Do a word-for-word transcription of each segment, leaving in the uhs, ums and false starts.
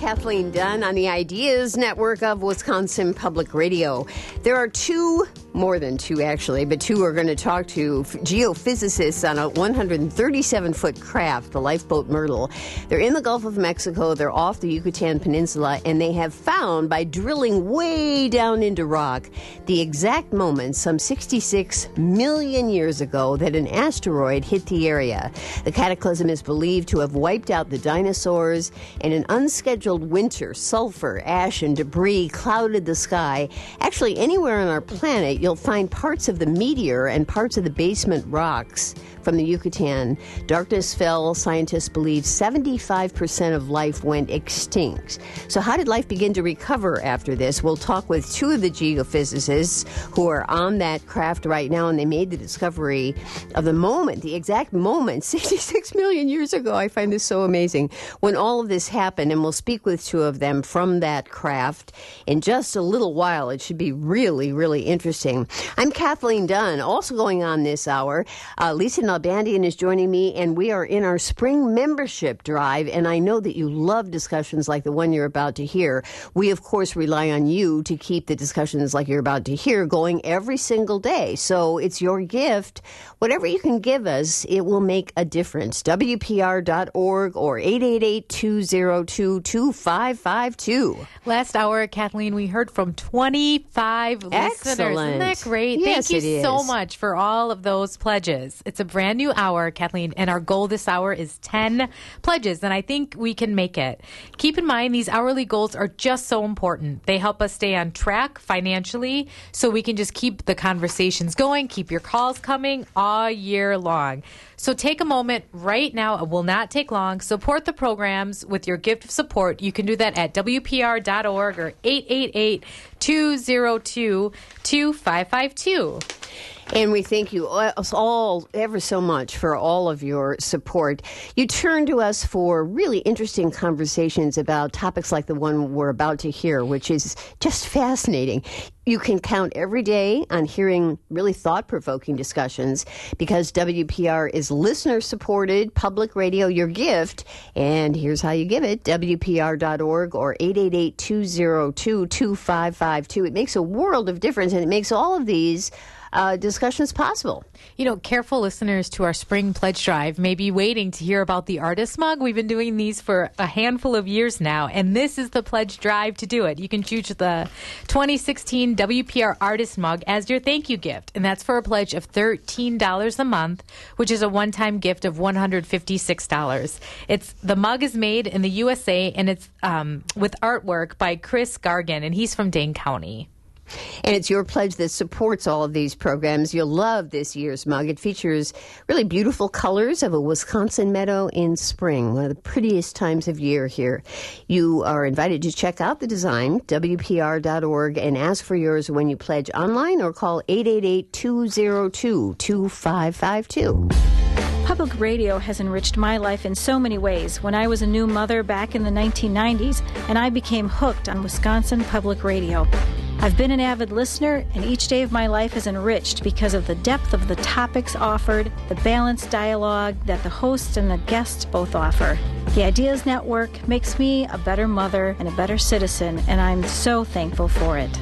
Kathleen Dunn on the Ideas Network of Wisconsin Public Radio. There are two, more than two actually, but two are going to talk to geophysicists on a one hundred thirty-seven foot craft, the Lifeboat Myrtle. They're in the Gulf of Mexico. They're off the Yucatan Peninsula, and they have found, by drilling way down into rock, the exact moment, some sixty-six million years ago, that an asteroid hit the area. The cataclysm is believed to have wiped out the dinosaurs, and an unscheduled winter, sulfur, ash, and debris clouded the sky. Actually, anywhere on our planet, you'll find parts of the meteor and parts of the basement rocks from the Yucatan. Darkness fell. Scientists believe seventy-five percent of life went extinct. So how did life begin to recover after this? We'll talk with two of the geophysicists who are on that craft right now, and they made the discovery of the moment, the exact moment, sixty-six million years ago. I find this so amazing. When all of this happened, and we'll speak with two of them from that craft in just a little while. It should be really, really interesting. I'm Kathleen Dunn. Also going on this hour, uh, Lisa Nalbandian is joining me, and we are in our spring membership drive, and I know that you love discussions like the one you're about to hear. We, of course, rely on you to keep the discussions like you're about to hear going every single day. So it's your gift. Whatever you can give us, it will make a difference. W P R dot org or eight eight eight, two zero two, two five five two. Last hour, Kathleen, we heard from twenty-five Excellent. listeners. Isn't that great? Yes, Thank you it so is. much for all of those pledges. It's a brand new hour, Kathleen, and our goal this hour is ten pledges, and I think we can make it. Keep in mind, these hourly goals are just so important. They help us stay on track financially so we can just keep the conversations going, keep your calls coming all year long. So take a moment right now. It will not take long. Support the programs with your gift of support. You can do that at W P R dot org or eight eight eight, two zero two, two five five two. And we thank you all ever so much for all of your support. You turn to us for really interesting conversations about topics like the one we're about to hear, which is just fascinating. You can count every day on hearing really thought-provoking discussions because W P R is listener-supported public radio, your gift. And here's how you give it, W P R dot org or eight eight eight, two zero two, two five five two. It makes a world of difference, and it makes all of these Uh, discussions possible. You know, careful listeners to our spring pledge drive may be waiting to hear about the artist mug. We've been doing these for a handful of years now, and this is the pledge drive to do it. You can choose the twenty sixteen W P R artist mug as your thank you gift, and that's for a pledge of thirteen dollars a month, which is a one-time gift of one hundred fifty-six dollars. It's the mug is made in the U S A, and it's um, with artwork by Chris Gargan, and he's from Dane County. And it's your pledge that supports all of these programs. You'll love this year's mug. It features really beautiful colors of a Wisconsin meadow in spring, one of the prettiest times of year here. You are invited to check out the design, W P R dot org, and ask for yours when you pledge online or call eight eight eight, two zero two, two five five two. Public radio has enriched my life in so many ways. When I was a new mother back in the nineteen nineties, and I became hooked on Wisconsin Public Radio. I've been an avid listener, and each day of my life is enriched because of the depth of the topics offered, the balanced dialogue that the host and the guests both offer. The Ideas Network makes me a better mother and a better citizen, and I'm so thankful for it.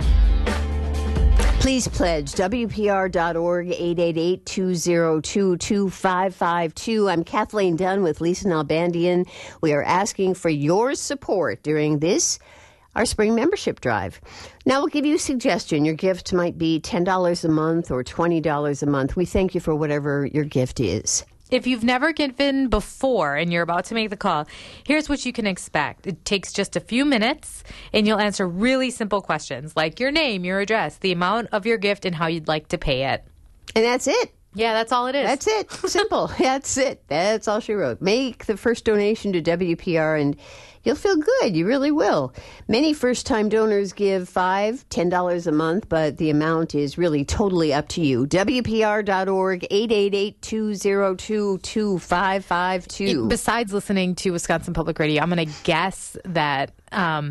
Please pledge, W P R dot org, eight eight eight, two zero two, two five five two. I'm Kathleen Dunn with Lisa Nalbandian. We are asking for your support during this, our spring membership drive. Now we'll give you a suggestion. Your gift might be ten dollars a month or twenty dollars a month. We thank you for whatever your gift is. If you've never given before and you're about to make the call, here's what you can expect. It takes just a few minutes, and you'll answer really simple questions like your name, your address, the amount of your gift, and how you'd like to pay it. And that's it. Yeah, that's all it is. That's it. Simple. That's it. That's all she wrote. Make the first donation to W P R, and you'll feel good. You really will. Many first-time donors give five dollars, ten dollars a month, but the amount is really totally up to you. W P R dot org, eight eight eight, two zero two, two five five two. Besides listening to Wisconsin Public Radio, I'm going to guess that um,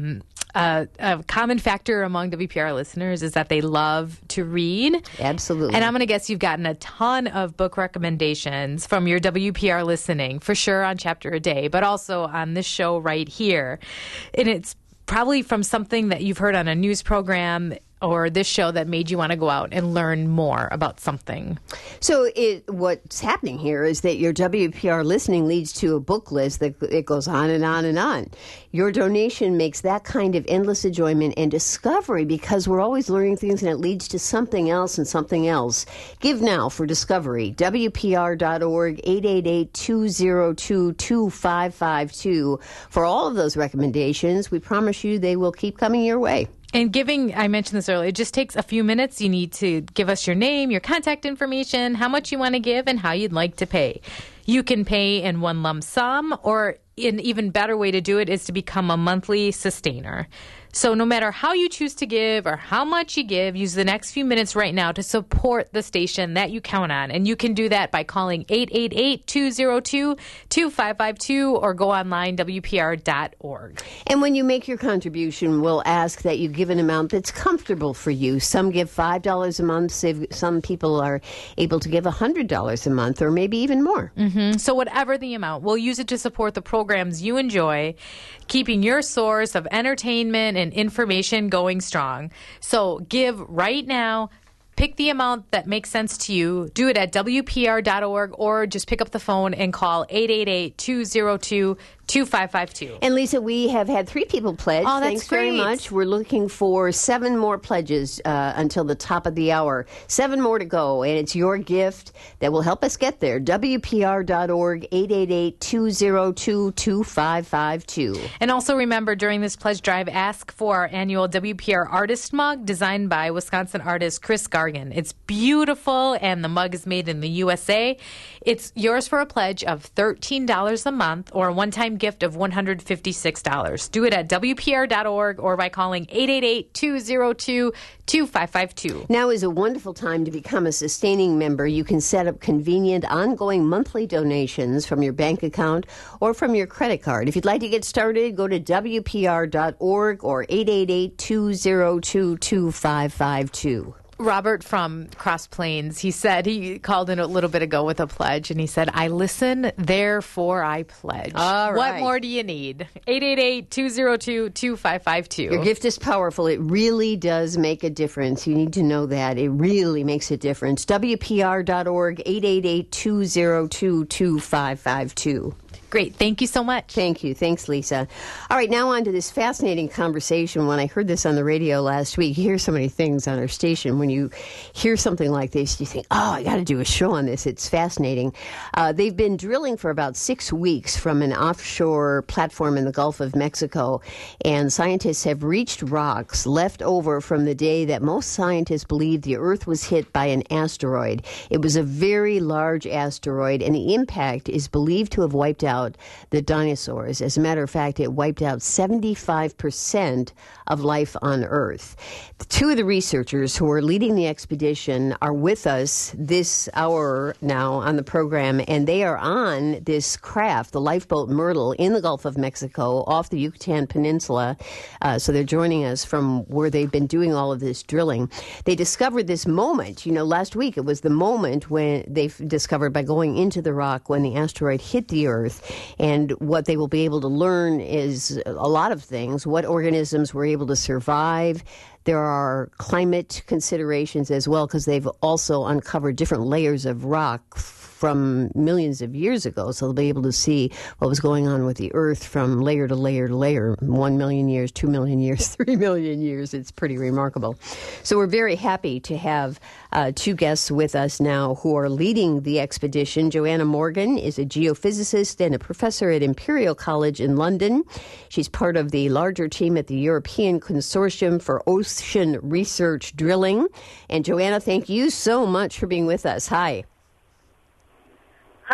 Uh, a common factor among W P R listeners is that they love to read. Absolutely. And I'm going to guess you've gotten a ton of book recommendations from your W P R listening, for sure on Chapter a Day, but also on this show right here. And it's probably from something that you've heard on a news program or this show that made you want to go out and learn more about something. So it, what's happening here is that your W P R listening leads to a book list that it goes on and on and on. Your donation makes that kind of endless enjoyment and discovery, because we're always learning things and it leads to something else and something else. Give now for discovery. W P R dot org, eight eight eight, two zero two, two five five two. For all of those recommendations, we promise you they will keep coming your way. And giving, I mentioned this earlier, it just takes a few minutes. You need to give us your name, your contact information, how much you want to give, and how you'd like to pay. You can pay in one lump sum, or an even better way to do it is to become a monthly sustainer. So no matter how you choose to give or how much you give, use the next few minutes right now to support the station that you count on. And you can do that by calling eight eight eight, two zero two, two five five two or go online, W P R dot org. And when you make your contribution, we'll ask that you give an amount that's comfortable for you. Some give five dollars a month. Some people are able to give one hundred dollars a month or maybe even more. Mm-hmm. So whatever the amount, we'll use it to support the programs you enjoy, keeping your source of entertainment and information going strong. So give right now. Pick the amount that makes sense to you. Do it at W P R dot org or just pick up the phone and call eight eight eight, two zero two, two five five two. And Lisa, we have had three people pledge. Oh, that's Thanks very great. much. We're looking for seven more pledges uh, until the top of the hour. Seven more to go, and it's your gift that will help us get there. W P R dot org, eight eight eight, two zero two, two five five two. And also remember, during this pledge drive, ask for our annual W P R Artist Mug designed by Wisconsin artist Chris Gargan. It's beautiful, and the mug is made in the U S A. It's yours for a pledge of thirteen dollars a month or a one-time gift of one hundred fifty-six dollars. Do it at W P R dot org or by calling eight eight eight, two zero two, two five five two. Now is a wonderful time to become a sustaining member. You can set up convenient, ongoing monthly donations from your bank account or from your credit card. If you'd like to get started, go to W P R dot org or eight eight eight, two zero two, two five five two. Robert from Cross Plains, he said, he called in a little bit ago with a pledge, and he said, I listen, therefore I pledge. All right. What more do you need? eight eight eight, two zero two, two five five two. Your gift is powerful. It really does make a difference. You need to know that. It really makes a difference. W P R dot org, eight eight eight, two zero two, two five five two. Great. Thank you so much. Thank you. Thanks, Lisa. All right, now on to this fascinating conversation. When I heard this on the radio last week, you hear so many things on our station. When you hear something like this, you think, oh, I got to do a show on this. It's fascinating. Uh, they've been drilling for about six weeks from an offshore platform in the Gulf of Mexico, and scientists have reached rocks left over from the day that most scientists believed the Earth was hit by an asteroid. It was a very large asteroid, and the impact is believed to have wiped out the dinosaurs. As a matter of fact, it wiped out seventy-five percent of life on Earth. Two of the researchers who are leading the expedition are with us this hour now on the program, and they are on this craft, the lifeboat Myrtle, in the Gulf of Mexico off the Yucatan Peninsula. Uh, so they're joining us from where they've been doing all of this drilling. They discovered this moment, you know, last week. It was the moment when they discovered by going into the rock when the asteroid hit the Earth. And what they will be able to learn is a lot of things. What organisms were able to survive. There are climate considerations as well, because they've also uncovered different layers of rock from millions of years ago. So they'll be able to see what was going on with the Earth from layer to layer to layer, one million years, two million years, three million years. It's pretty remarkable. So we're very happy to have uh, two guests with us now who are leading the expedition. Joanna Morgan is a geophysicist and a professor at Imperial College in London. She's part of the larger team at the European Consortium for Ocean Research Drilling. And Joanna, thank you so much for being with us. Hi. Hi there.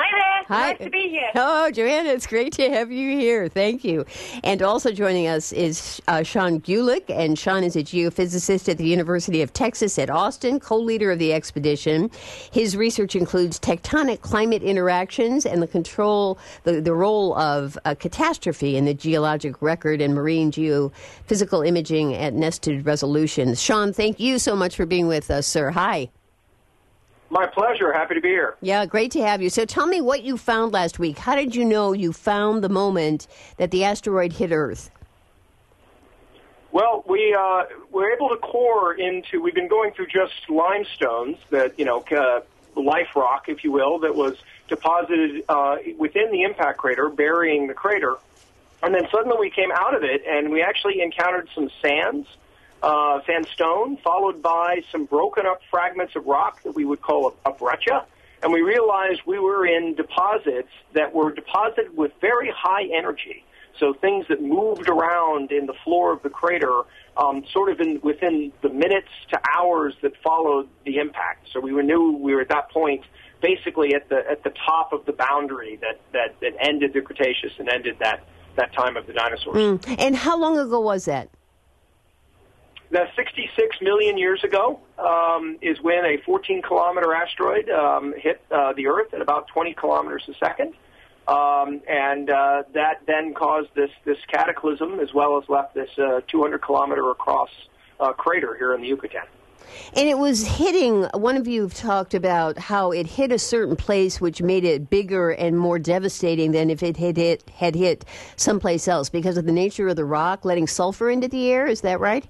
Hi. Nice to be here. Oh, Joanna, it's great to have you here. Thank you. And also joining us is uh, Sean Gulick, and Sean is a geophysicist at the University of Texas at Austin, co-leader of the expedition. His research includes tectonic climate interactions and the control, the, the role of a catastrophe in the geologic record and marine geophysical imaging at nested resolutions. Sean, thank you so much for being with us, sir. Hi. My pleasure. Happy to be here. Yeah, great to have you. So tell me what you found last week. How did you know you found the moment that the asteroid hit Earth? Well, we uh, were able to core into, we've been going through just limestones that, you know, uh, life rock, if you will, that was deposited uh, within the impact crater, burying the crater. And then suddenly we came out of it, and we actually encountered some sands. Uh, sandstone, followed by some broken up fragments of rock that we would call a, a breccia. And we realized we were in deposits that were deposited with very high energy. So things that moved around in the floor of the crater um, sort of in, within the minutes to hours that followed the impact. So we were, knew we were at that point basically at the at the top of the boundary that, that, that ended the Cretaceous and ended that, that time of the dinosaurs. Mm. And how long ago was that? That sixty-six million years ago um, is when a fourteen kilometer asteroid um, hit uh, the Earth at about twenty kilometers a second. Um, and uh, that then caused this, this cataclysm, as well as left this uh, two hundred kilometer across uh, crater here in the Yucatan. And it was hitting, one of you have talked about how it hit a certain place which made it bigger and more devastating than if it had hit, had hit someplace else because of the nature of the rock letting sulfur into the air. Is that right?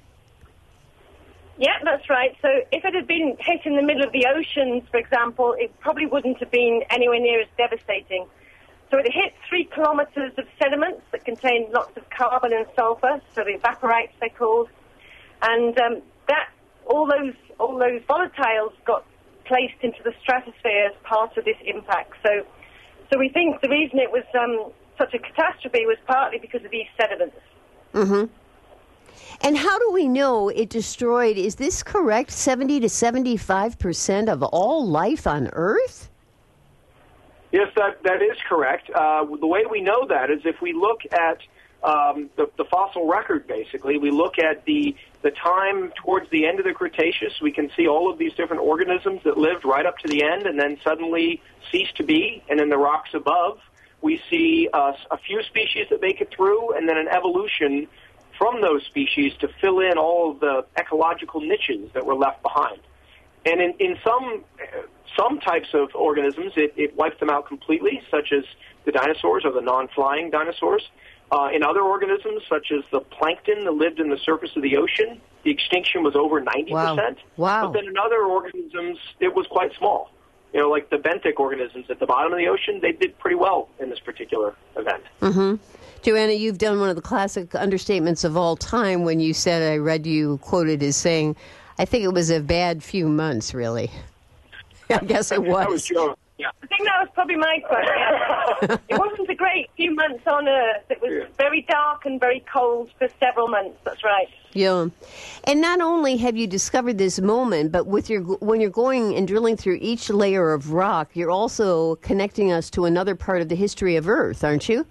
Yeah, that's right. So if it had been hit in the middle of the oceans, for example, it probably wouldn't have been anywhere near as devastating. So it hit three kilometers of sediments that contain lots of carbon and sulfur, so the evaporites they're called, and um, that all those all those volatiles got placed into the stratosphere as part of this impact. So, so we think the reason it was um, such a catastrophe was partly because of these sediments. Mm-hmm. And how do we know it destroyed, is this correct, seventy to seventy-five percent of all life on Earth? Yes, that, that is correct. Uh, the way we know that is if we look at um, the, the fossil record, basically. We look at the, the time towards the end of the Cretaceous. We can see all of these different organisms that lived right up to the end and then suddenly ceased to be. And in the rocks above, we see uh, a few species that make it through and then an evolution from those species to fill in all of the ecological niches that were left behind. And in, in some some types of organisms, it, it wipes them out completely, such as the dinosaurs or the non-flying dinosaurs. Uh, in other organisms, such as the plankton that lived in the surface of the ocean, the extinction was over ninety percent. Wow. Wow. But then in other organisms, it was quite small. You know, like the benthic organisms at the bottom of the ocean, they did pretty well in this particular event. Mm-hmm. Joanna, you've done one of the classic understatements of all time when you said, I read you quoted as saying, I think it was a bad few months, really. I guess it was. That was Joe. Yeah. I think that was probably my question. It wasn't a great few months on Earth. It was Yeah. very dark and very cold for several months. That's right. Yeah. And not only have you discovered this moment, but with your when you're going and drilling through each layer of rock, you're also connecting us to another part of the history of Earth, aren't you?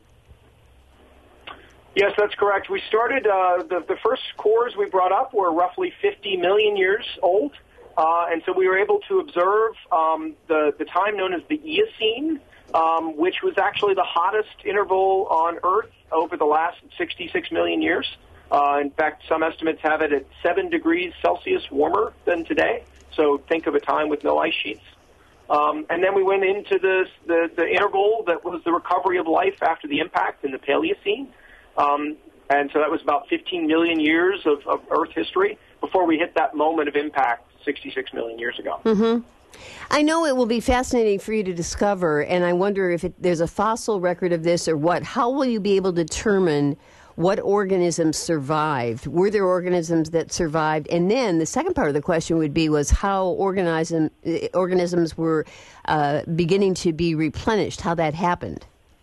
Yes, that's correct. We started, uh, the, the first cores we brought up were roughly fifty million years old. Uh, and so we were able to observe um, the, the time known as the Eocene, um, which was actually the hottest interval on Earth over the last sixty-six million years. Uh, in fact, some estimates have it at seven degrees Celsius warmer than today. So think of a time with no ice sheets. Um, and then we went into this, the, the interval that was the recovery of life after the impact in the Paleocene. Um, and so that was about fifteen million years of, of Earth history before we hit that moment of impact sixty-six million years ago. Mm-hmm. I know it will be fascinating for you to discover, and I wonder if it, there's a fossil record of this or what. How will you be able to determine what organisms survived? Were there organisms that survived? And then the second part of the question would be was how organism, organisms were uh, beginning to be replenished, how that happened.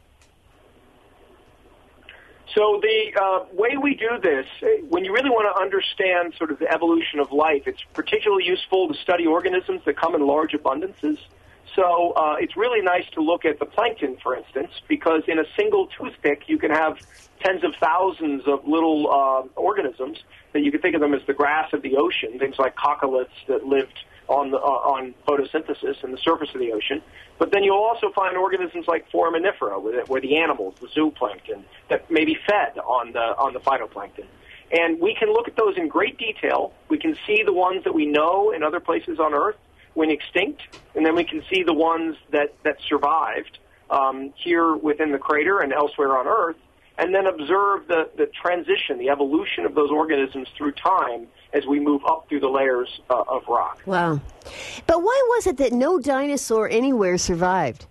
So the uh, way we do this, when you really want to understand sort of the evolution of life, it's particularly useful to study organisms that come in large abundances. So uh, it's really nice to look at the plankton, for instance, because in a single toothpick you can have tens of thousands of little uh, organisms that you can think of them as the grass of the ocean, things like coccoliths that lived on the, uh, on photosynthesis in the surface of the ocean. But then you'll also find organisms like foraminifera, where, where the animals, the zooplankton, that may be fed on the on the phytoplankton. And we can look at those in great detail. We can see the ones that we know in other places on Earth went extinct, and then we can see the ones that, that survived um, here within the crater and elsewhere on Earth, and then observe the, the transition, the evolution of those organisms through time as we move up through the layers uh, of rock. Wow. But why was it that no dinosaur anywhere survived?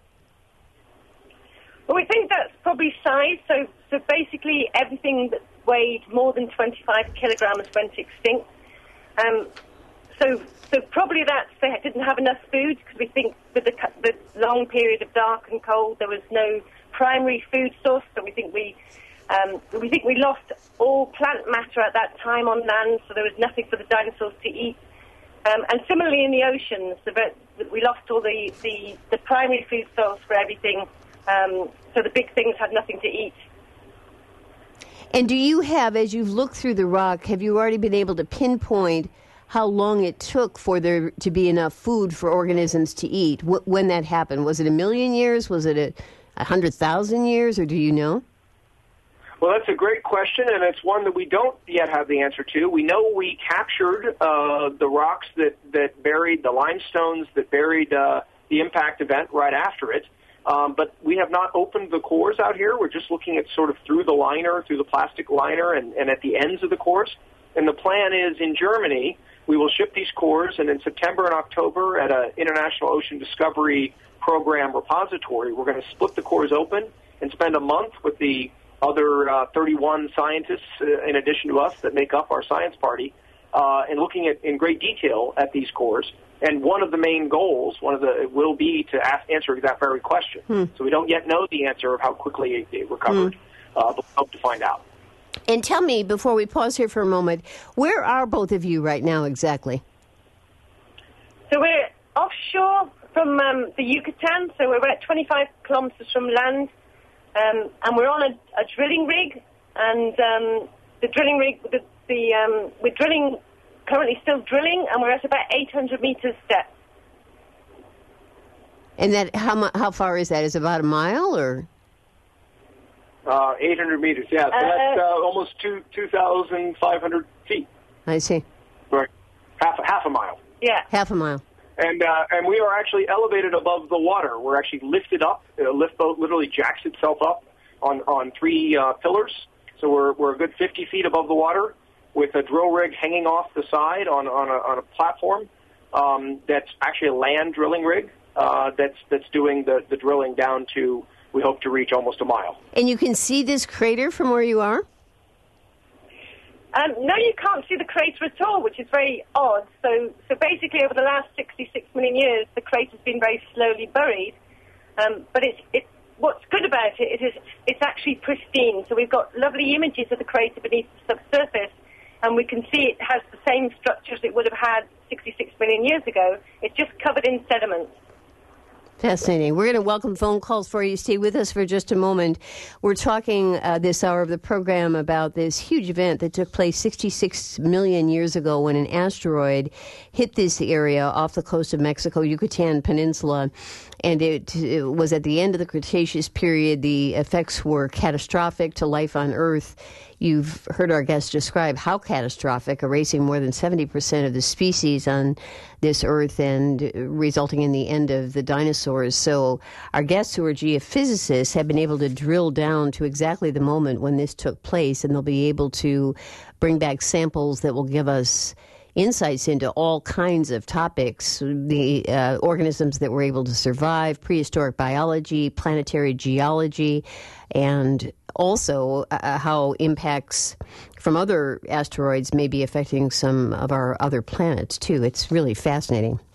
Well, we think that's probably size. So, so basically everything that weighed more than twenty-five kilograms went extinct. Um, so, so probably that's they didn't have enough food, because we think with the, the long period of dark and cold, there was no primary food source. So we think we um, we think we lost all plant matter at that time on land. So there was nothing for the dinosaurs to eat. Um, and similarly in the oceans, the, we lost all the, the, the primary food source for everything. Um, so the big things had nothing to eat. And do you have, as you've looked through the rock, have you already been able to pinpoint how long it took for there to be enough food for organisms to eat? Wh- when that happened? Was it a million years? Was it a, a hundred thousand years? Or do you know? Well, that's a great question, and it's one that we don't yet have the answer to. We know we captured uh, the rocks that, that buried, the limestones that buried uh, the impact event right after it. Um, but we have not opened the cores out here. We're just looking at sort of through the liner, through the plastic liner, and, and at the ends of the cores. And the plan is in Germany, we will ship these cores, and in September and October at an International Ocean Discovery Program repository, we're going to split the cores open and spend a month with the other uh, thirty-one scientists, uh, in addition to us, that make up our science party, uh, and looking at in great detail at these cores. And one of the main goals, one of the, will be to ask, answer that very question. Hmm. So we don't yet know the answer of how quickly it, it recovered, hmm. uh, but we hope to find out. And tell me, before we pause here for a moment, where are both of you right now exactly? So we're offshore from um, the Yucatan, so we're about twenty-five kilometers from land, um, and we're on a, a drilling rig, and um, the drilling rig, the, the um, we're drilling... currently still drilling, and we're at about eight hundred meters depth. And that how mu- how far is that? Is it about a mile or? Uh, eight hundred meters, yeah. So uh, that's uh, almost two two thousand five hundred feet. I see. Right, half half a mile. Yeah, half a mile. And uh, and we are actually elevated above the water. We're actually lifted up. The lift boat literally jacks itself up on on three uh, pillars. So we're we're a good fifty feet above the water, with a drill rig hanging off the side on, on, a, on a platform um, that's actually a land drilling rig uh, that's that's doing the, the drilling down to, we hope to reach almost a mile. And you can see this crater from where you are? Um, no, you can't see the crater at all, which is very odd. So so basically over the last sixty-six million years, the crater's been very slowly buried. Um, but it's, it's, what's good about it is it's actually pristine. So we've got lovely images of the crater beneath the subsurface, and we can see it has the same structures it would have had sixty-six million years ago. It's just covered in sediment. Fascinating. We're going to welcome phone calls for you. Stay with us for just a moment. We're talking uh, this hour of the program about this huge event that took place sixty-six million years ago when an asteroid hit this area off the coast of Mexico, Yucatan Peninsula. And it, it was at the end of the Cretaceous period. The effects were catastrophic to life on Earth. You've heard our guests describe how catastrophic, erasing more than seventy percent of the species on this Earth and resulting in the end of the dinosaurs. So our guests, who are geophysicists, have been able to drill down to exactly the moment when this took place, and they'll be able to bring back samples that will give us insights into all kinds of topics, the uh, organisms that were able to survive, prehistoric biology, planetary geology, and also uh, how impacts from other asteroids may be affecting some of our other planets, too. It's really fascinating.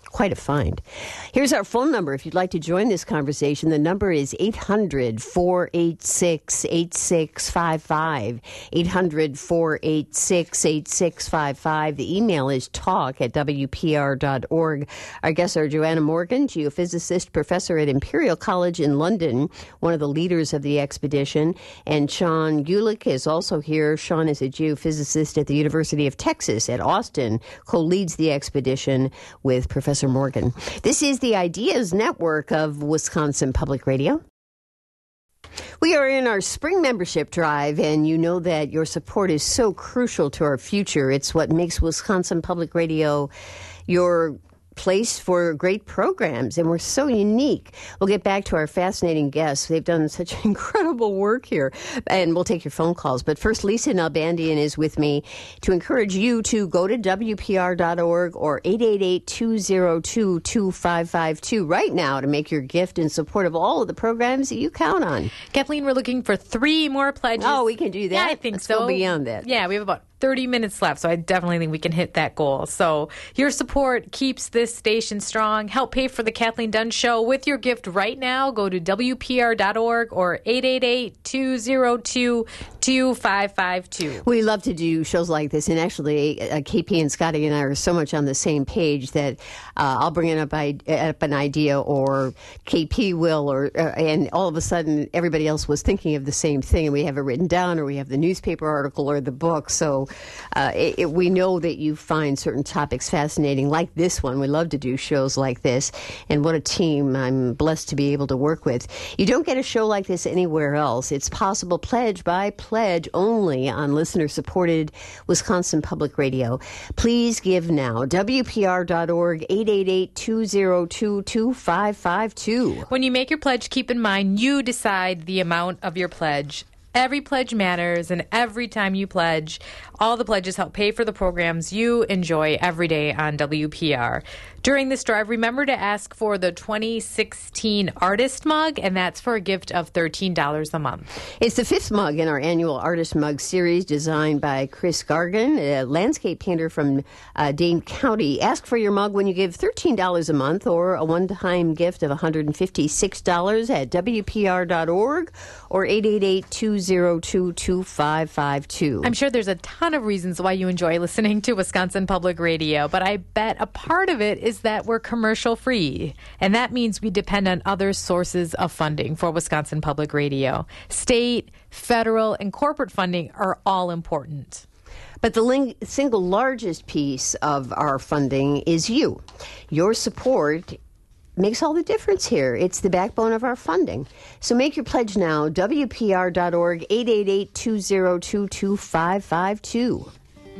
Quite a find. Here's our phone number. If you'd like to join this conversation, the number is eight hundred, four eight six, eight six five five. eight hundred, four eight six, eight six five five. The email is talk at w p r dot org. Our guests are Joanna Morgan, geophysicist, professor at Imperial College in London, one of the leaders of the expedition, and Sean Gulick is also here. Sean is a geophysicist at the University of Texas at Austin, co-leads the expedition with Professor Morgan. This is the Ideas Network of Wisconsin Public Radio. We are in our spring membership drive, and you know that your support is so crucial to our future. It's what makes Wisconsin Public Radio your place for great programs, and we're so unique. We'll get back to our fascinating guests. They've done such incredible work here, and we'll take your phone calls. But first, Lisa Nalbandian is with me to encourage you to go to w p r dot org or eight eight eight, two zero two, two five five two right now to make your gift in support of all of the programs that you count on. Kathleen, we're looking for three more pledges. Oh, we can do that? Yeah, I think Let's so. go beyond that. Yeah, we have about thirty minutes left, so I definitely think we can hit that goal. So your support keeps this station strong. Help pay for the Kathleen Dunn Show with your gift right now. Go to w p r dot org or eight eight eight, two zero two, two five five two. We love to do shows like this, and actually uh, K P and Scotty and I are so much on the same page that uh, I'll bring up, I, up an idea, or K P will, or uh, and all of a sudden everybody else was thinking of the same thing, and we have it written down, or we have the newspaper article or the book. So Uh, it, it, we know that you find certain topics fascinating, like this one. We love to do shows like this, and what a team I'm blessed to be able to work with. You don't get a show like this anywhere else. It's possible pledge by pledge only on listener-supported Wisconsin Public Radio. Please give now. w p r dot org, eight eight eight, two zero two, two five five two. When you make your pledge, keep in mind you decide the amount of your pledge. Every pledge matters, and every time you pledge, all the pledges help pay for the programs you enjoy every day on W P R. During this drive, remember to ask for the twenty sixteen Artist Mug, and that's for a gift of thirteen dollars a month. It's the fifth mug in our annual Artist Mug series, designed by Chris Gargan, a landscape painter from uh, Dane County. Ask for your mug when you give thirteen dollars a month, or a one-time gift of one hundred fifty-six dollars at w p r dot org or eight eight eight, two zero two, two five five two. I'm sure there's a ton of reasons why you enjoy listening to Wisconsin Public Radio, but I bet a part of it is that we're commercial free, and that means we depend on other sources of funding for Wisconsin Public Radio. State, federal, and corporate funding are all important. But the ling- single largest piece of our funding is you. Your support makes all the difference here. It's the backbone of our funding. So make your pledge now, w p r dot org, eight eight eight, two zero two, two five five two.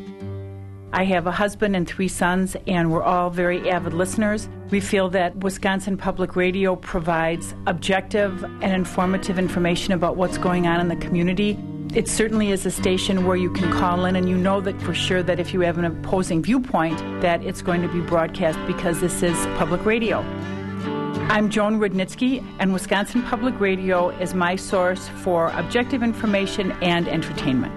I have a husband and three sons, and we're all very avid listeners. We feel that Wisconsin Public Radio provides objective and informative information about what's going on in the community. It certainly is a station where you can call in, and you know that for sure that if you have an opposing viewpoint, that it's going to be broadcast because this is public radio. I'm Joan Rudnitsky, and Wisconsin Public Radio is my source for objective information and entertainment.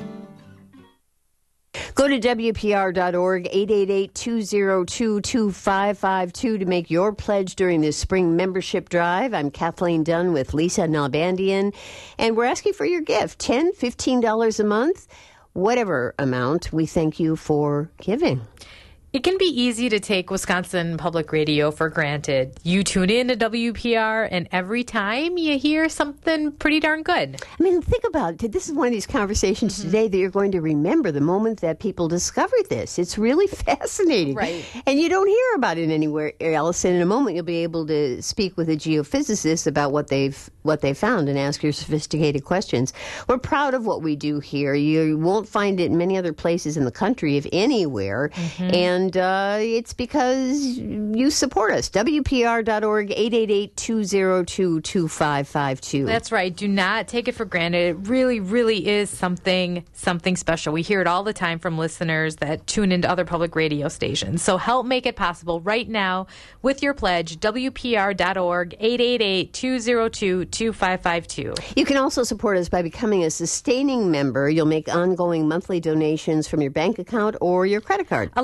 Go to w p r dot org, eight eight eight, two zero two, two five five two to make your pledge during this spring membership drive. I'm Kathleen Dunn with Lisa Nalbandian, and we're asking for your gift, ten dollars, fifteen dollars a month, whatever amount. We thank you for giving. It can be easy to take Wisconsin Public Radio for granted. You tune in to W P R, and every time you hear something pretty darn good. I mean, think about it. This is one of these conversations mm-hmm. today that you're going to remember the moment that people discovered this. It's really fascinating. Right. And you don't hear about it anywhere else. And in a moment, you'll be able to speak with a geophysicist about what they've what they found and ask your sophisticated questions. We're proud of what we do here. You won't find it in many other places in the country, if anywhere. Mm-hmm. And uh, it's because you support us. w p r dot org, eight eight eight, two zero two, two five five two. That's right. Do not take it for granted. It really, really is something, something special. We hear it all the time from listeners that tune into other public radio stations. So help make it possible right now with your pledge, w p r dot org, eight eight eight, two zero two, two five five two. You can also support us by becoming a sustaining member. You'll make ongoing monthly donations from your bank account or your credit card. A lot of people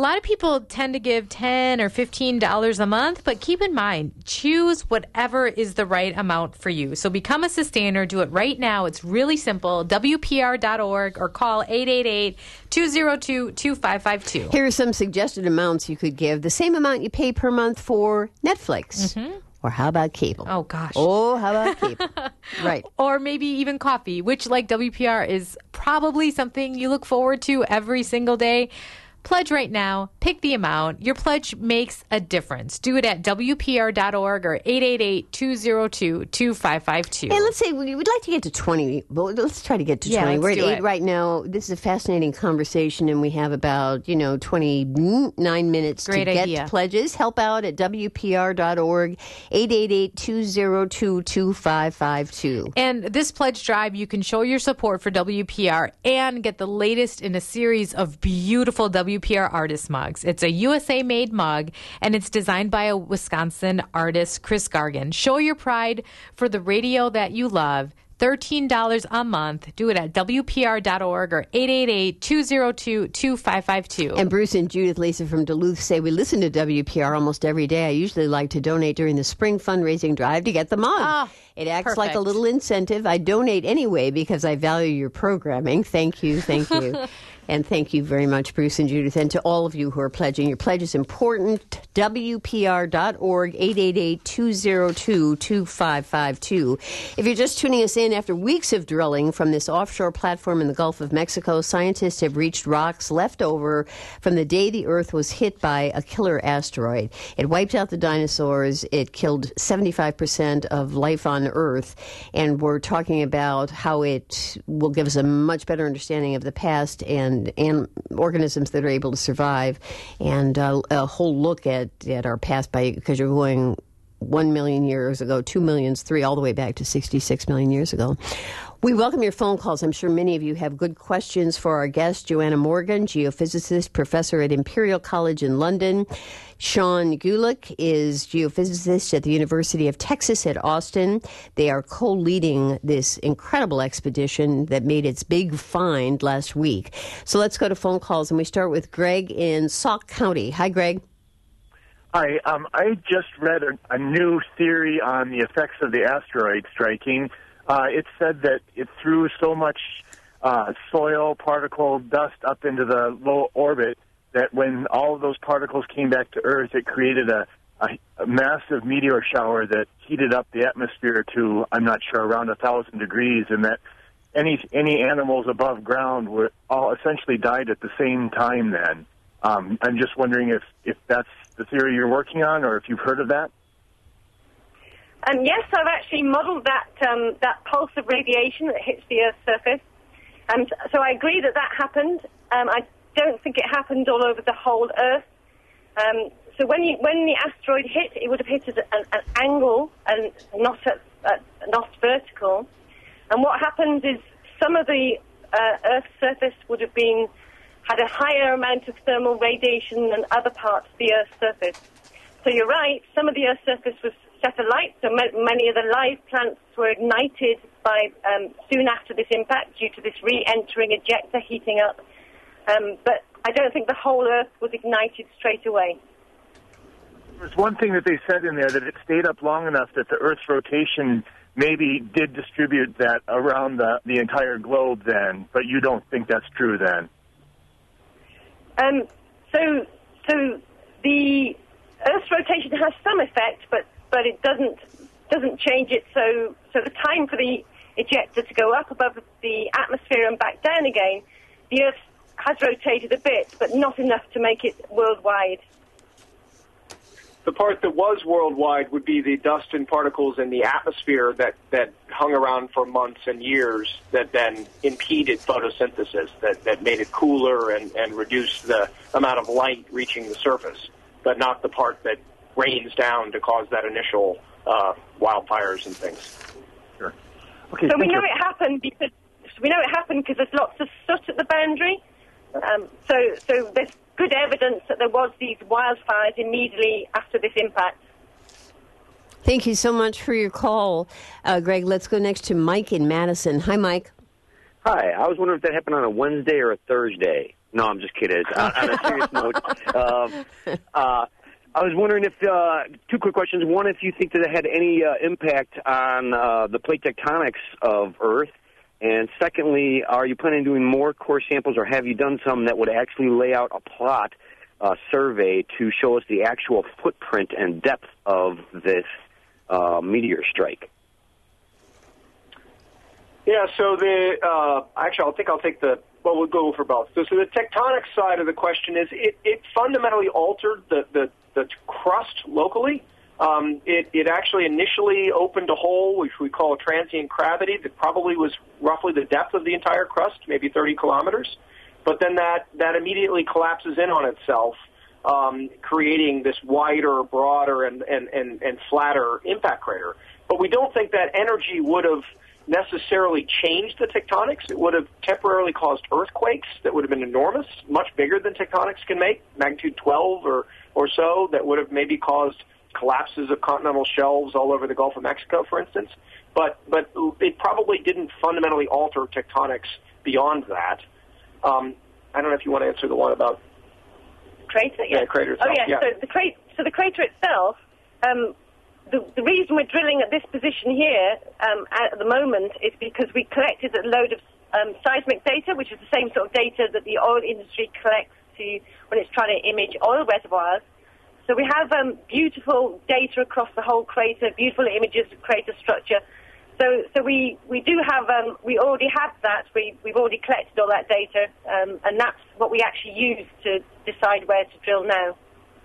people tend to give ten dollars or fifteen dollars a month, but keep in mind, choose whatever is the right amount for you. So become a sustainer. Do it right now. It's really simple. W P R dot org or call eight eight eight, two zero two, two five five two. Here are some suggested amounts you could give. The same amount you pay per month for Netflix. Mm-hmm. Or how about cable? Oh, gosh. Oh, how about cable? Right. Or maybe even coffee, which, like W P R, is probably something you look forward to every single day. Pledge right now. Pick the amount. Your pledge makes a difference. Do it at W P R dot org or eight eight eight, two zero two, two five five two. Hey, let's say we would like to get to twenty, but let's try to get to yeah, twenty. We're at eight it. right now. This is a fascinating conversation, and we have about, you know, twenty-nine minutes Great to get idea. to pledges. Help out at W P R dot org, eight eight eight, two zero two, two five five two. And this pledge drive, you can show your support for W P R and get the latest in a series of beautiful W P R artist mugs. It's a U S A-made mug, and it's designed by a Wisconsin artist, Chris Gargan. Show your pride for the radio that you love. thirteen dollars a month. Do it at W P R dot org or eight eight eight, two zero two, two five five two. And Bruce and Judith Lacey from Duluth say we listen to W P R almost every day. I usually like to donate during the spring fundraising drive to get the mug. Oh, it acts perfect. like a little incentive. I donate anyway because I value your programming. Thank you, thank you. And thank you very much, Bruce and Judith, and to all of you who are pledging. Your pledge is important. W P R dot org, eight eight eight, two zero two, two five five two. If you're just tuning us in, after weeks of drilling from this offshore platform in the Gulf of Mexico, scientists have reached rocks left over from the day the Earth was hit by a killer asteroid. It wiped out the dinosaurs. It killed seventy-five percent of life on Earth. And we're talking about how it will give us a much better understanding of the past and and organisms that are able to survive, and uh, a whole look at, at our past by because you're going one million years ago, two millions, three, all the way back to sixty-six million years ago. We welcome your phone calls. I'm sure many of you have good questions for our guest, Joanna Morgan, geophysicist, professor at Imperial College in London. Sean Gulick is geophysicist at the University of Texas at Austin. They are co-leading this incredible expedition that made its big find last week. So let's go to phone calls, and we start with Greg in Sauk County. Hi, Greg. Hi. Um, I just read a, a new theory on the effects of the asteroid striking. Uh, it said that it threw so much uh, soil, particle, dust up into the low orbit that when all of those particles came back to Earth, it created a, a, a massive meteor shower that heated up the atmosphere to, I'm not sure, around one thousand degrees, and that any any animals above ground were all essentially died at the same time then. Um, I'm just wondering if, if that's the theory you're working on or if you've heard of that. Um, yes, I've actually modelled that um, that pulse of radiation that hits the Earth's surface. Um, so I agree that that happened. Um, I don't think it happened all over the whole Earth. Um, so when you, when the asteroid hit, it would have hit at an, an angle and not at, uh, not vertical. And what happens is some of the uh, Earth's surface would have been had a higher amount of thermal radiation than other parts of the Earth's surface. So you're right, some of the Earth's surface was set alight, so many of the live plants were ignited by um, soon after this impact due to this re-entering ejector heating up. Um, but I don't think the whole Earth was ignited straight away. There's one thing that they said in there, that it stayed up long enough that the Earth's rotation maybe did distribute that around the, the entire globe then, but you don't think that's true then? Um, so, so the Earth's rotation has some effect, but, but it doesn't doesn't change it. So, so the time for the ejector to go up above the atmosphere and back down again, the Earth has rotated a bit, but not enough to make it worldwide. The part that was worldwide would be the dust and particles in the atmosphere that, that hung around for months and years that then impeded photosynthesis, that, that made it cooler and, and reduced the amount of light reaching the surface, but not the part that rains down to cause that initial uh, wildfires and things. Sure. Okay, so we know you. it happened because we know it happened because there's lots of soot at the boundary. Um, so, so there's good evidence that there was these wildfires immediately after this impact. Thank you so much for your call, uh, Greg. Let's go next to Mike in Madison. Hi, Mike. Hi. I was wondering if that happened on a Wednesday or a Thursday. No, I'm just kidding. on, on a serious note, uh, uh, I was wondering if, uh, two quick questions. One, if you think that it had any uh, impact on uh, the plate tectonics of Earth. And secondly, are you planning on doing more core samples, or have you done some that would actually lay out a plot uh, survey to show us the actual footprint and depth of this uh, meteor strike? Yeah, so the, uh, actually, I'll think I'll take the, well, we'll go for both. So, so the tectonic side of the question is it, it fundamentally altered the, the, the crust locally. Um, it, it actually initially opened a hole, which we call a transient cavity, that probably was roughly the depth of the entire crust, maybe thirty kilometers. But then that, that immediately collapses in on itself, um, creating this wider, broader, and, and, and, and flatter impact crater. But we don't think that energy would have necessarily changed the tectonics. It would have temporarily caused earthquakes that would have been enormous, much bigger than tectonics can make, magnitude twelve or, or so, that would have maybe caused collapses of continental shelves all over the Gulf of Mexico, for instance. But but it probably didn't fundamentally alter tectonics beyond that. Um, I don't know if you want to answer the one about crater. Yeah, yeah crater itself. Oh yeah. yeah. So the crater. So the crater itself. Um, the, the reason we're drilling at this position here um, at the moment is because we collected a load of um, seismic data, which is the same sort of data that the oil industry collects to when it's trying to image oil reservoirs. So we have um, beautiful data across the whole crater, beautiful images of crater structure. So, so we, we do have, um, we already have that. We, we've already collected all that data, um, and that's what we actually use to decide where to drill now.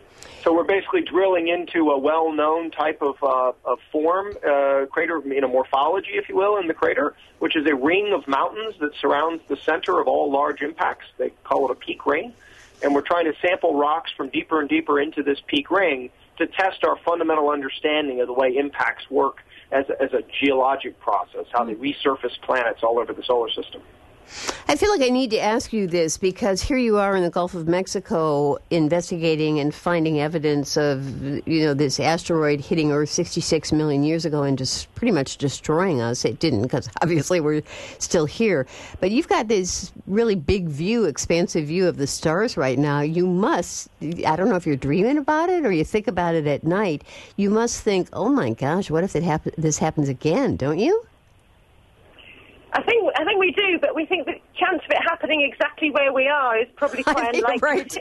So we're basically drilling into a well-known type of, uh, of form, uh, crater, you know, morphology, if you will, in the crater, which is a ring of mountains that surrounds the center of all large impacts. They call it a peak ring. And we're trying to sample rocks from deeper and deeper into this peak ring to test our fundamental understanding of the way impacts work as a, as a geologic process, how they resurface planets all over the solar system. I feel like I need to ask you this because here you are in the Gulf of Mexico investigating and finding evidence of, you know, this asteroid hitting Earth sixty-six million years ago and just pretty much destroying us. It didn't, because obviously we're still here. But you've got this really big view, expansive view of the stars right now. You must, I don't know if you're dreaming about it or you think about it at night, you must think, oh my gosh, what if it hap- this happens again, don't you? I think I think we do, but we think the chance of it happening exactly where we are is probably quite unlikely. Right.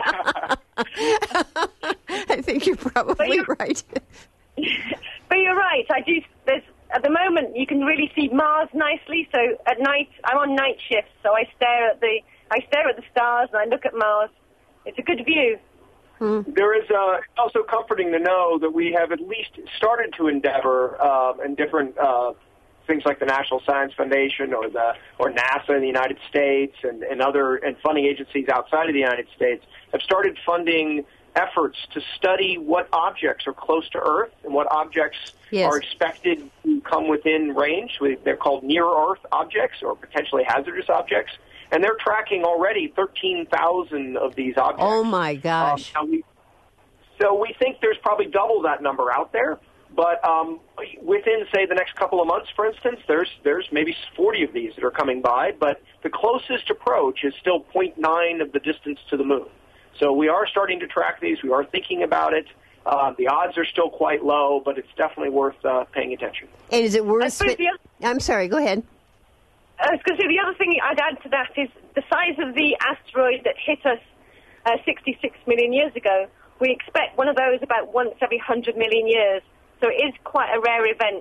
I think you're probably you're, right. But you're right. I do. There's at the moment you can really see Mars nicely. So at night I'm on night shift, so I stare at the I stare at the stars and I look at Mars. It's a good view. Hmm. There is uh, also comforting to know that we have at least started to endeavor uh, in different. Uh, things like the National Science Foundation or the or NASA in the United States and, and other and funding agencies outside of the United States have started funding efforts to study what objects are close to Earth and what objects yes. are expected to come within range. They're called near-Earth objects or potentially hazardous objects. And they're tracking already thirteen thousand of these objects. Oh, my gosh. Um, we, so we think there's probably double that number out there. But um, within, say, the next couple of months, for instance, there's there's maybe forty of these that are coming by. But the closest approach is still zero point nine of the distance to the moon. So we are starting to track these. We are thinking about it. Uh, the odds are still quite low, but it's definitely worth uh, paying attention. And is it worth... Sp- I'm sorry, go ahead. I was going to say, the other thing I'd add to that is the size of the asteroid that hit us uh, sixty-six million years ago. We expect one of those about once every one hundred million years. So it is quite a rare event.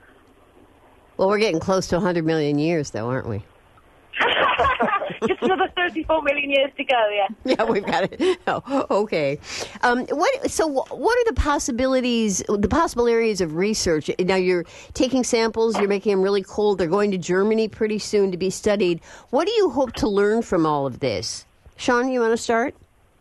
Well, we're getting close to one hundred million years, though, aren't we? Just another thirty-four million years to go, yeah. Yeah, we've got it. Oh, okay. Um, what? So what are the possibilities, the possible areas of research? Now, you're taking samples, you're making them really cold. They're going to Germany pretty soon to be studied. What do you hope to learn from all of this? Sean, you want to start?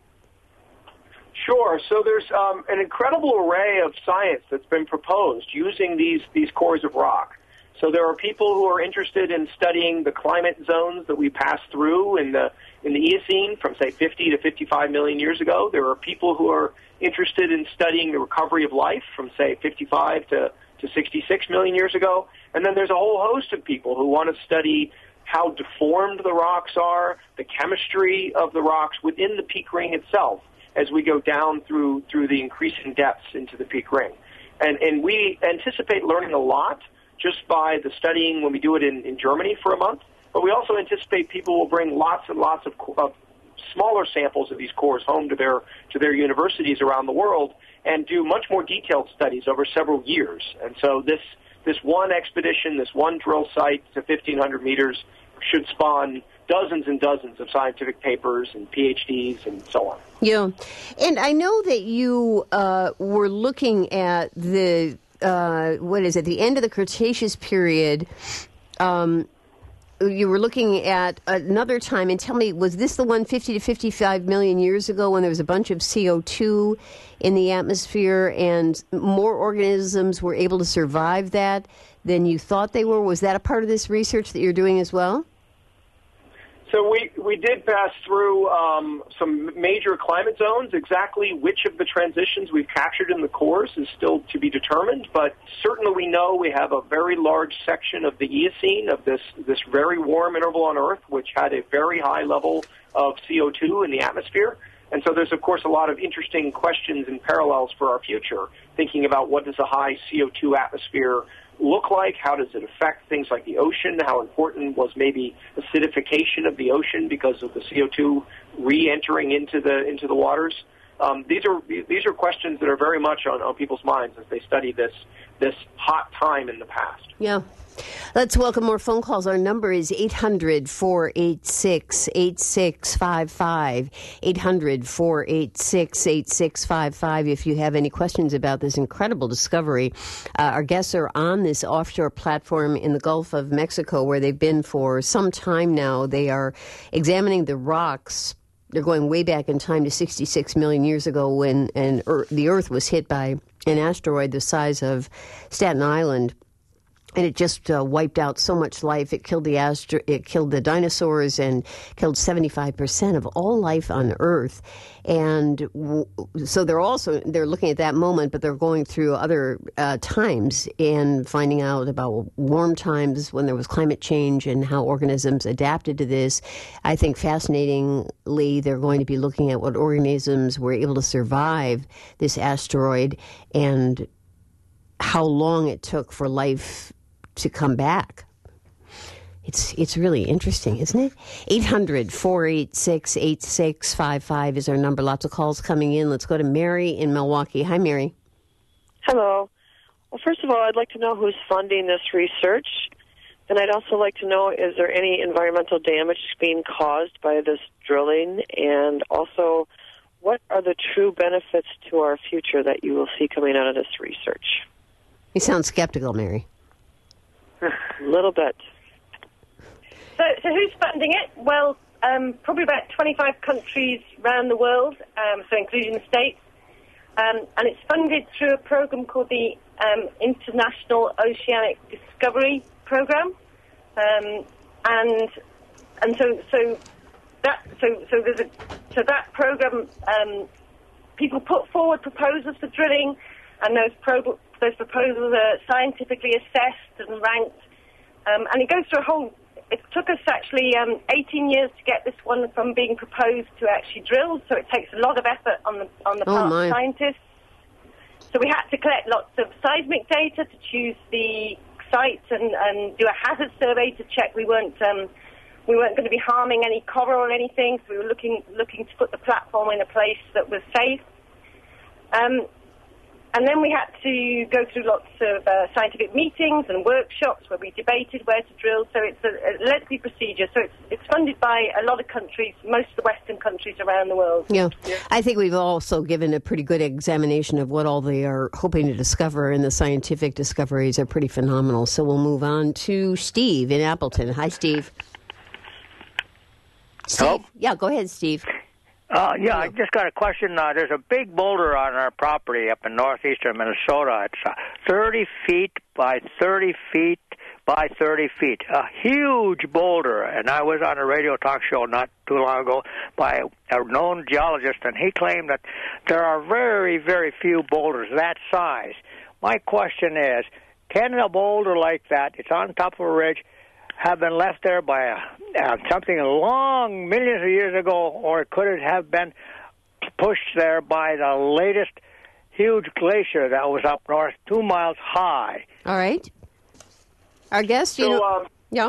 Sure. So there's um, an incredible array of science that's been proposed using these, these cores of rock. So there are people who are interested in studying the climate zones that we passed through in the in the Eocene from, say, fifty to fifty-five million years ago. There are people who are interested in studying the recovery of life from, say, fifty-five to, to sixty-six million years ago. And then there's a whole host of people who want to study how deformed the rocks are, the chemistry of the rocks within the peak ring itself as we go down through through the increasing depths into the peak ring. And, and we anticipate learning a lot just by the studying when we do it in, in Germany for a month. But we also anticipate people will bring lots and lots of, of smaller samples of these cores home to their to their universities around the world and do much more detailed studies over several years. And so this this one expedition, this one drill site to fifteen hundred meters should spawn dozens and dozens of scientific papers and P H Ds and so on. Yeah. And I know that you uh, were looking at the, uh, what is it, the end of the Cretaceous period. Um, you were looking at another time, and tell me, was this the one fifty to fifty-five million years ago when there was a bunch of C O two in the atmosphere and more organisms were able to survive that than you thought they were? Was that a part of this research that you're doing as well? So we, we did pass through um, some major climate zones. Exactly which of the transitions we've captured in the cores is still to be determined, but certainly we know we have a very large section of the Eocene, of this, this very warm interval on Earth, which had a very high level of C O two in the atmosphere. And so there's, of course, a lot of interesting questions and parallels for our future, thinking about what does a high C O two atmosphere look like? How does it affect things like the ocean? How important was maybe acidification of the ocean because of the C O two re-entering into the into the waters? Um, these are these are questions that are very much on, on people's minds as they study this this hot time in the past. Yeah. Let's welcome more phone calls. Our number is eight hundred, four eight six, eight six five five, eight hundred, four eight six, eight six five five. If you have any questions about this incredible discovery, uh, our guests are on this offshore platform in the Gulf of Mexico where they've been for some time now. They are examining the rocks. They're going way back in time to sixty-six million years ago when an er- the Earth was hit by an asteroid the size of Staten Island. And it just uh, wiped out so much life. It killed the astro- it killed the dinosaurs and killed seventy-five percent of all life on Earth. And w- so they're also they're looking at that moment, but they're going through other uh, times and finding out about warm times when there was climate change and how organisms adapted to this. I think fascinatingly, they're going to be looking at what organisms were able to survive this asteroid and how long it took for life to come back. It's it's really interesting, isn't it? eight hundred, four eight six, eight six five five is our number. Lots of calls coming in. Let's go to Mary in Milwaukee. Hi, Mary. Hello. Well, first of all, I'd like to know who's funding this research. And I'd also like to know, is there any environmental damage being caused by this drilling? And also, what are the true benefits to our future that you will see coming out of this research? You sound skeptical, Mary. A little bit. So, so who's funding it? Well, um, probably about twenty-five countries around the world, um, so including the States. Um, and it's funded through a program called the um, International Oceanic Discovery Program. Um, and and so so that so so there's a so that program um, people put forward proposals for drilling, and those pro- those proposals are scientifically assessed and ranked, um, and it goes through a whole. It took us actually um, eighteen years to get this one from being proposed to actually drilled, so it takes a lot of effort on the on the oh part my. of scientists. So we had to collect lots of seismic data to choose the sites and, and do a hazard survey to check we weren't um, we weren't going to be harming any coral or anything. So we were looking looking to put the platform in a place that was safe. Um, And then we had to go through lots of uh, scientific meetings and workshops where we debated where to drill. So it's a, a lengthy procedure. So it's it's funded by a lot of countries, most of the Western countries around the world. Yeah. yeah. I think we've also given a pretty good examination of what all they are hoping to discover, and the scientific discoveries are pretty phenomenal. So we'll move on to Steve in Appleton. Hi, Steve. Steve? Hello? Yeah, go ahead, Steve. Uh, yeah, I just got a question. Uh, there's a big boulder on our property up in northeastern Minnesota. It's uh, thirty feet by thirty feet by thirty feet. A huge boulder. And I was on a radio talk show not too long ago by a known geologist, and he claimed that there are very, very few boulders that size. My question is, can a boulder like that, it's on top of a ridge, have been left there by a, uh, something long millions of years ago, or could it have been pushed there by the latest huge glacier that was up north, two miles high? All right. Our guest, you So, know, um, yeah.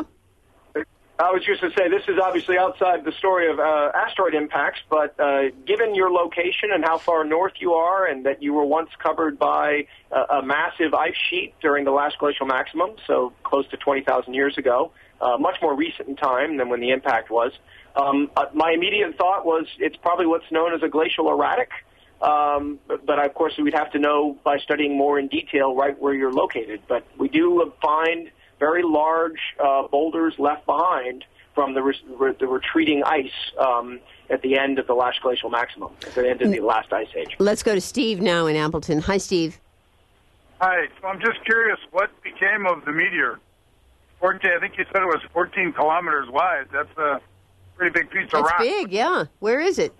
I was just to say, this is obviously outside the story of uh, asteroid impacts, but uh, given your location and how far north you are, and that you were once covered by uh, a massive ice sheet during the last glacial maximum, so close to twenty thousand years ago, uh, much more recent in time than when the impact was, um, uh, my immediate thought was it's probably what's known as a glacial erratic. Um, but, but of course, we'd have to know by studying more in detail right where you're located. But we do find very large uh, boulders left behind from the, re- re- the retreating ice um, at the end of the last glacial maximum, at the end of the last ice age. Let's go to Steve now in Appleton. Hi, Steve. Hi. So I'm just curious, what became of the meteor? fourteen, I think you said it was fourteen kilometers wide. That's a pretty big piece of That's rock. big, yeah. Where is it?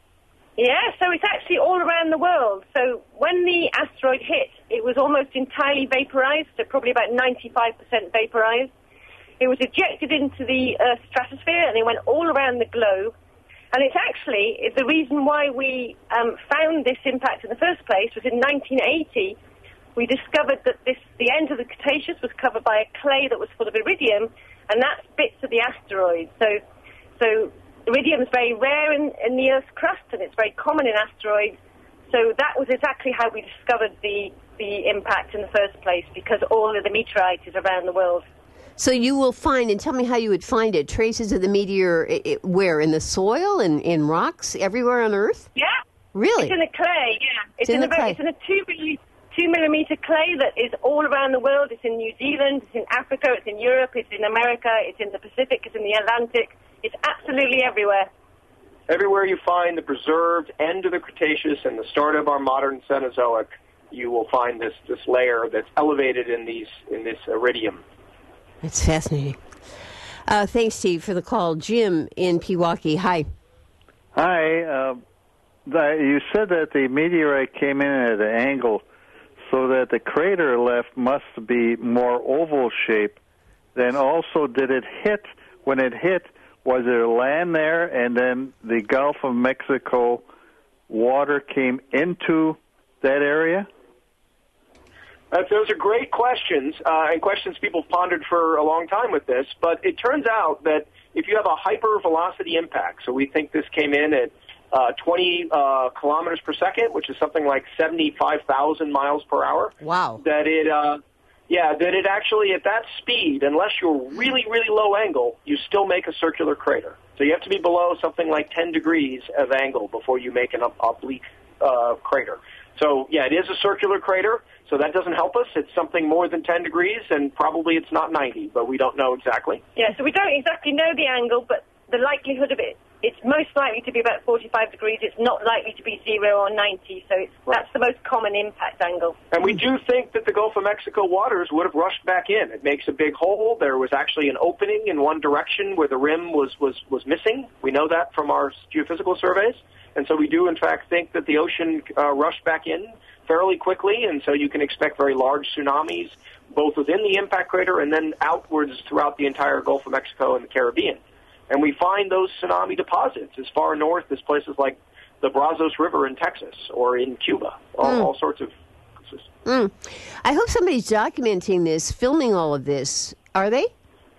Yeah, so it's actually all around the world. So when the asteroid hit, it was almost entirely vaporized, so probably about ninety-five percent vaporized. It was ejected into the Earth's stratosphere, and it went all around the globe. And it's actually, it's the reason why we um, found this impact in the first place was in nineteen eighty, we discovered that this the end of the Cretaceous was covered by a clay that was full of iridium, and that's bits of the asteroid. So, so iridium is very rare in, in the Earth's crust, and it's very common in asteroids. So that was exactly how we discovered the, the impact in the first place, because all of the meteorite is around the world. So you will find, and tell me how you would find it, traces of the meteor, it, it, where? In the soil and in rocks everywhere on Earth? Yeah. Really? It's in a clay, yeah. It's It's, in in, the a very, clay. It's in a two, milli, two millimeter clay that is all around the world. It's in New Zealand, it's in Africa, it's in Europe, it's in America, it's in the Pacific, it's in the Atlantic. It's absolutely everywhere. Everywhere you find the preserved end of the Cretaceous and the start of our modern Cenozoic, you will find this, this layer that's elevated in these in this iridium. That's fascinating. Uh, thanks, Steve, for the call. Jim in Pewaukee. Hi. Hi. Uh, the, you said that the meteorite came in at an angle, so that the crater left must be more oval shape. Then also, did it hit, when it hit, was there land there, and then the Gulf of Mexico water came into that area? Uh, those are great questions, uh, and questions people have pondered for a long time with this. But it turns out that if you have a hypervelocity impact, so we think this came in at uh, twenty uh, kilometers per second, which is something like seventy-five thousand miles per hour. Wow. That it, uh, yeah, that it actually, at that speed, unless you're really, really low angle, you still make a circular crater. So you have to be below something like ten degrees of angle before you make an oblique uh, crater. So, yeah, it is a circular crater, so that doesn't help us. It's something more than ten degrees, and probably it's not ninety, but we don't know exactly. Yeah, so we don't exactly know the angle, but the likelihood of it, it's most likely to be about forty-five degrees. It's not likely to be zero or ninety, so it's, Right. that's the most common impact angle. And we do think that the Gulf of Mexico waters would have rushed back in. It makes a big hole. There was actually an opening in one direction where the rim was, was, was missing. We know that from our geophysical surveys. And so we do, in fact, think that the ocean uh, rushed back in fairly quickly, and so you can expect very large tsunamis, both within the impact crater and then outwards throughout the entire Gulf of Mexico and the Caribbean. And we find those tsunami deposits as far north as places like the Brazos River in Texas or in Cuba, all, Mm. all sorts of places. Mm. I hope somebody's documenting this, filming all of this. Are they?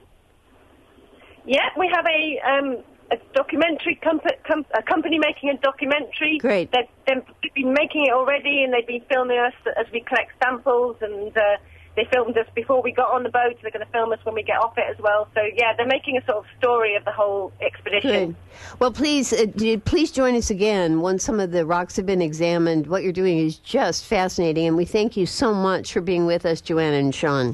Yeah, we have a um, a documentary comp- com- a company making a documentary. Great. They've, they've been making it already, and they've been filming us as we collect samples, and uh, they filmed us before we got on the boat. They're going to film us when we get off it as well. So, yeah, they're making a sort of story of the whole expedition. Good. Well, please, uh, d- please join us again once some of the rocks have been examined. What you're doing is just fascinating, and we thank you so much for being with us, Joanna and Sean.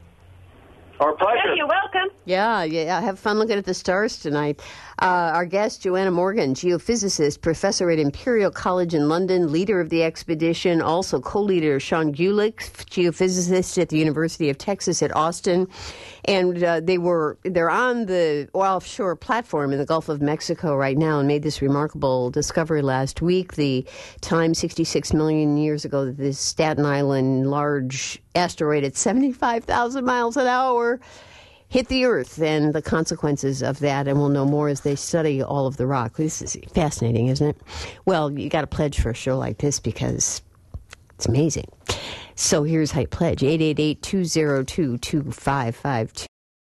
Our pleasure. Yeah, you're welcome. Yeah, yeah. Have fun looking at the stars tonight. Uh, our guest, Joanna Morgan, geophysicist, professor at Imperial College in London, leader of the expedition, also co-leader Sean Gulick, geophysicist at the University of Texas at Austin. And uh, they were, they're on the offshore platform in the Gulf of Mexico right now and made this remarkable discovery last week. The time sixty-six million years ago that this Staten Island large asteroid at seventy-five thousand miles an hour hit the Earth and the consequences of that, and we'll know more as they study all of the rock. This is fascinating, isn't it? Well, you got to pledge for a show like this because it's amazing. So here's how you pledge, eight eight eight, two oh two, two five five two.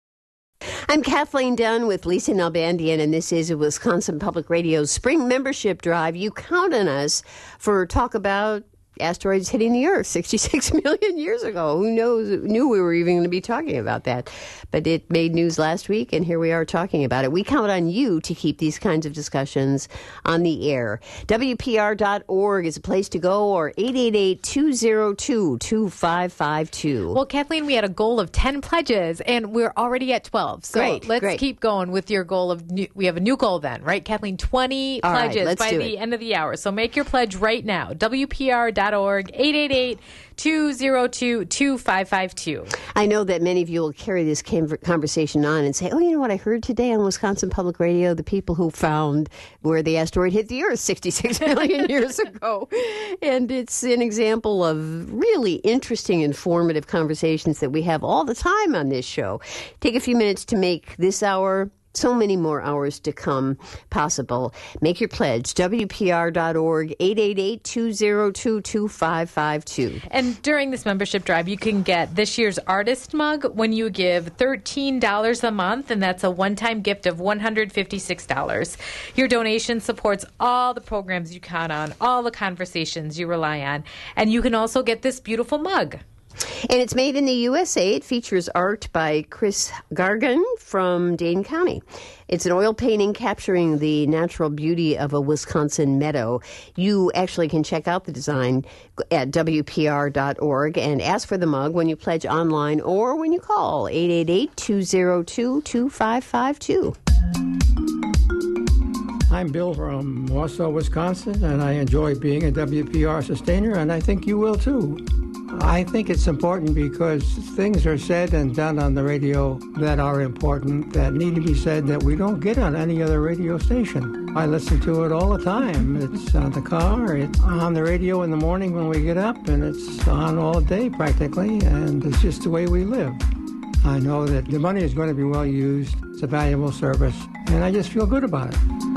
I'm Kathleen Dunn with Lisa Nalbandian, and this is a Wisconsin Public Radio Spring Membership Drive. You count on us for talk about asteroids hitting the Earth sixty-six million years ago. Who knows? Knew we were even going to be talking about that? But it made news last week, and here we are talking about it. We count on you to keep these kinds of discussions on the air. W P R dot org is a place to go, or eight eight eight, two oh two, two five five two. Well, Kathleen, we had a goal of ten pledges, and we're already at twelve. So great, let's great. keep going with your goal of new, we have a new goal then, right, Kathleen? twenty All pledges right, by the it. end of the hour. So make your pledge right now. W P R dot org, eight eight eight, two oh two, two five five two. I know that many of you will carry this conversation on and say, oh, you know what I heard today on Wisconsin Public Radio? The people who found where the asteroid hit the Earth sixty-six million years ago. And it's an example of really interesting, informative conversations that we have all the time on this show. Take a few minutes to make this hour, so many more hours to come, possible. Make your pledge, W P R dot org, eight eight eight, two oh two, two five five two. And during this membership drive, you can get this year's artist mug when you give thirteen dollars a month, and that's a one-time gift of one hundred fifty-six dollars. Your donation supports all the programs you count on, all the conversations you rely on, and you can also get this beautiful mug. And it's made in the U S A. It features art by Chris Gargan from Dane County. It's an oil painting capturing the natural beauty of a Wisconsin meadow. You actually can check out the design at W P R dot org and ask for the mug when you pledge online or when you call eight eight eight, two oh two, two five five two. I'm Bill from Wausau, Wisconsin, and I enjoy being a W P R sustainer, and I think you will too. I think it's important because things are said and done on the radio that are important, that need to be said, that we don't get on any other radio station. I listen to it all the time. It's on the car, it's on the radio in the morning when we get up, and it's on all day practically, and it's just the way we live. I know that the money is going to be well used. It's a valuable service, and I just feel good about it.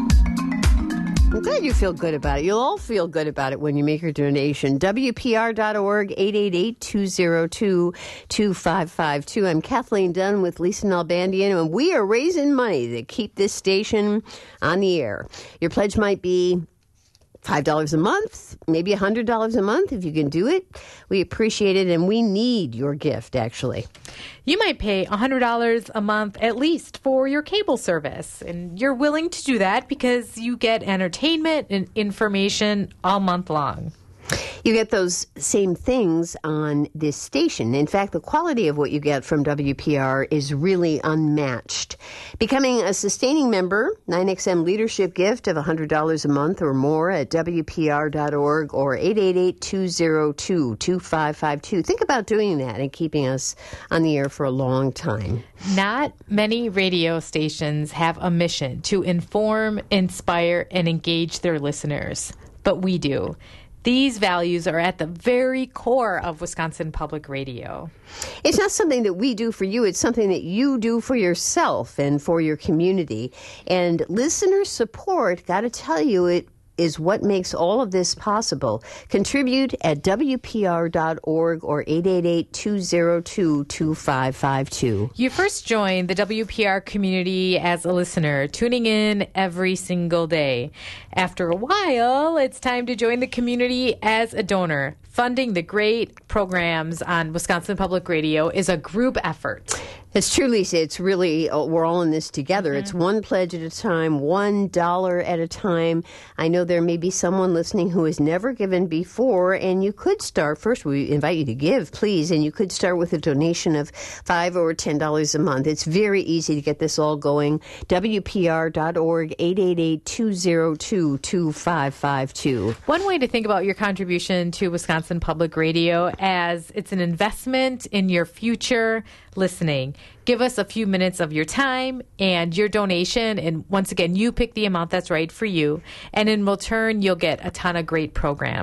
I'm glad you feel good about it. You'll all feel good about it when you make your donation. W P R dot org, eight eight eight, two oh two, two five five two. I'm Kathleen Dunn with Lisa Nalbandian, and we are raising money to keep this station on the air. Your pledge might be five dollars a month, maybe one hundred dollars a month if you can do it. We appreciate it, and we need your gift, actually. You might pay one hundred dollars a month at least for your cable service, and you're willing to do that because you get entertainment and information all month long. You get those same things on this station. In fact, the quality of what you get from W P R is really unmatched. Becoming a sustaining member, nine X M leadership gift of one hundred dollars a month or more at W P R dot org or eight eight eight, two oh two, two five five two. Think about doing that and keeping us on the air for a long time. Not many radio stations have a mission to inform, inspire, and engage their listeners, but we do. These values are at the very core of Wisconsin Public Radio. It's not something that we do for you. It's something that you do for yourself and for your community. And listener support, got to tell you, it is what makes all of this possible. Contribute at W P R dot org or eight eight eight, two oh two, two five five two. You first joined the W P R community as a listener, tuning in every single day. After a while, it's time to join the community as a donor. Funding the great programs on Wisconsin Public Radio is a group effort. It's true, Lisa. It's really, uh, we're all in this together. Mm-hmm. It's one pledge at a time, one dollar at a time. I know there may be someone listening who has never given before, and you could start. First, we invite you to give, please, and you could start with a donation of five or ten dollars a month. It's very easy to get this all going. W P R dot org, eight eight eight, two oh two, two five five two. One way to think about your contribution to Wisconsin Public Radio as it's an investment in your future listening. Give us a few minutes of your time and your donation, and once again, you pick the amount that's right for you, and in return, you'll get a ton of great programs.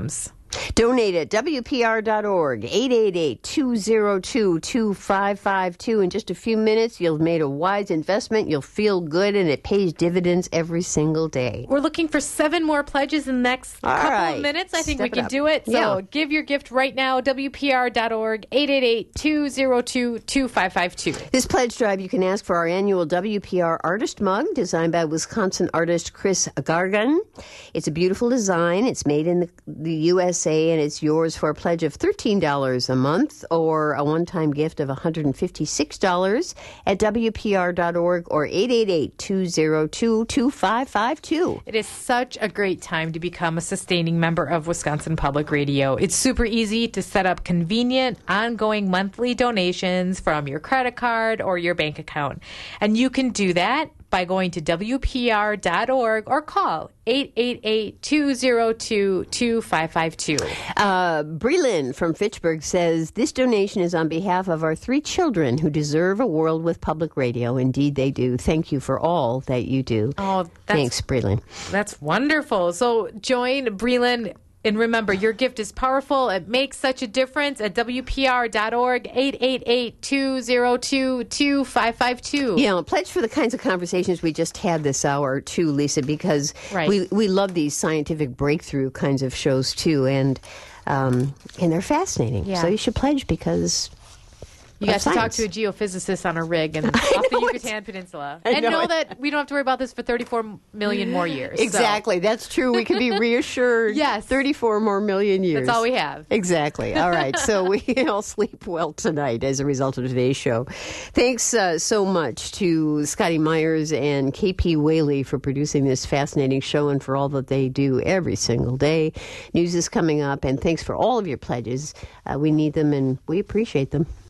Donate at W P R dot org, eight eight eight, two zero two, two five five two. In just a few minutes, you'll have made a wise investment. You'll feel good, and it pays dividends every single day. We're looking for seven more pledges in the next All couple right. of minutes. I think Step we it can up. do it. So Yeah. give your gift right now, W P R dot org, eight eight eight, two zero two, two five five two. This pledge drive, you can ask for our annual W P R Artist Mug, designed by Wisconsin artist Chris Gargan. It's a beautiful design. It's made in the, the U S A, and it's yours for a pledge of thirteen dollars a month or a one-time gift of one hundred fifty-six dollars at W P R dot org or eight eight eight, two zero two, two five five two. It is such a great time to become a sustaining member of Wisconsin Public Radio. It's super easy to set up convenient, ongoing monthly donations from your credit card or your bank account. And you can do that by going to W P R dot org or call eight eight eight, two zero two, two five five two. Uh, Breland from Fitchburg says, this donation is on behalf of our three children who deserve a world with public radio. Indeed, they do. Thank you for all that you do. Oh, that's, Thanks, Breland. That's wonderful. So join Breland. And remember, your gift is powerful. It makes such a difference at W P R dot org, eight eight eight, two zero two, two five five two. You know, pledge for the kinds of conversations we just had this hour, too, Lisa, because Right. we, we love these scientific breakthrough kinds of shows, too, and um, and they're fascinating. Yeah. So you should pledge because... You got of to talk science. to a geophysicist on a rig and off the Yucatan Peninsula. I And know know it. that we don't have to worry about this for thirty-four million more years. so Exactly. That's true. We can be reassured. Yes. thirty-four more million years. That's all we have. Exactly. All right. So we all sleep well tonight as a result of today's show. Thanks uh, so much to Scotty Myers and K P Whaley for producing this fascinating show and for all that they do every single day. News is coming up, and thanks for all of your pledges. Uh, we need them, and we appreciate them.